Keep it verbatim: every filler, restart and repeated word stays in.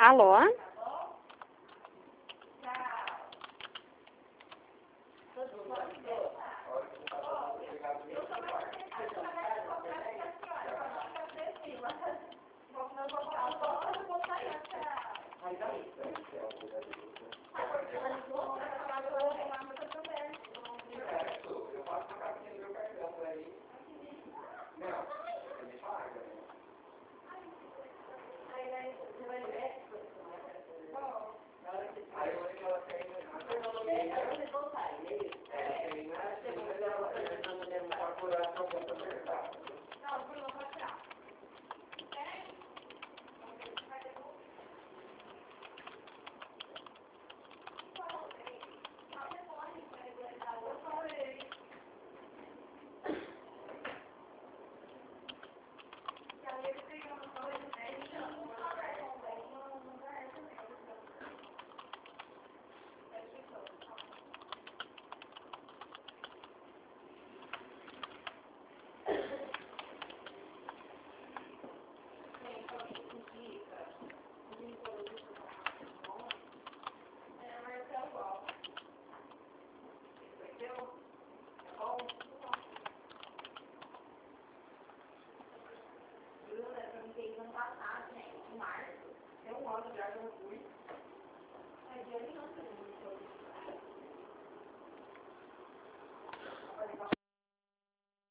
Alô? Ano passado, né, em março, tem um ano já que eu não fui. Mas eu não sei.